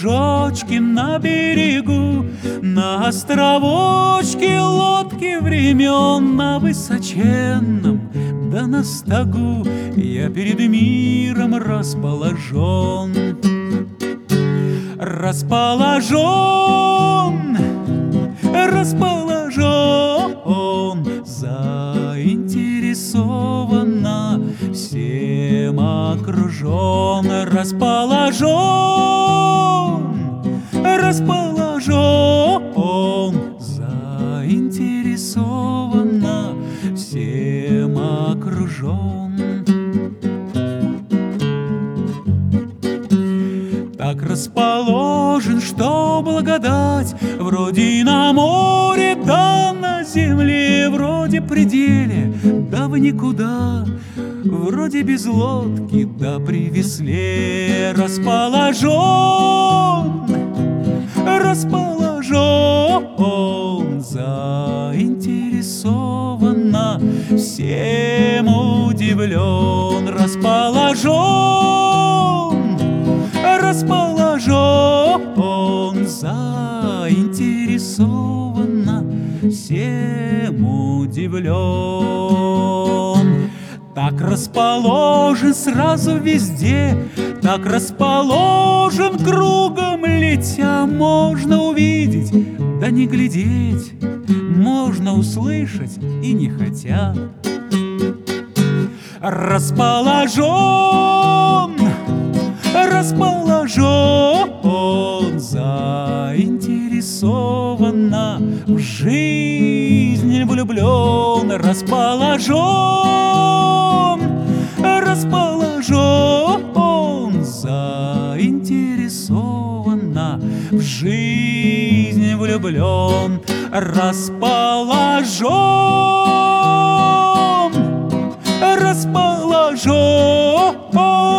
кружочки на берегу, на островочке лодки времен, на высоченном да на стогу я перед миром расположен. Расположен, заинтересованно, всем окружен. Расположен, заинтересованно, всем окружен. Так расположен, что благодать вроде на море, да на земле, вроде пределе, да в никуда, вроде без лодки, да при весле. Расположен, заинтересованно, всем удивлен. Расположен, заинтересованно, всем удивлен. Так расположен сразу везде, так расположен кругом летя. Можно увидеть, да не глядеть, можно услышать и не хотя. Расположен, заинтересованно, в жизнь влюблен. Расположен, заинтересованно, в жизнь влюблен. Расположен,